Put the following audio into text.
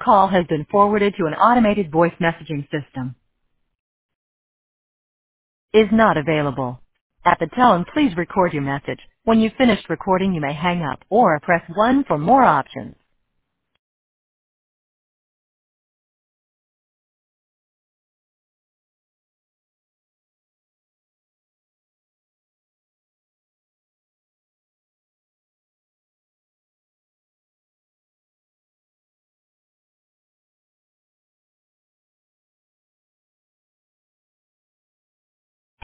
call has been forwarded to an automated voice messaging system. Is not available. At the tone, please record your message. When you've finished recording, you may hang up or press 1 for more options.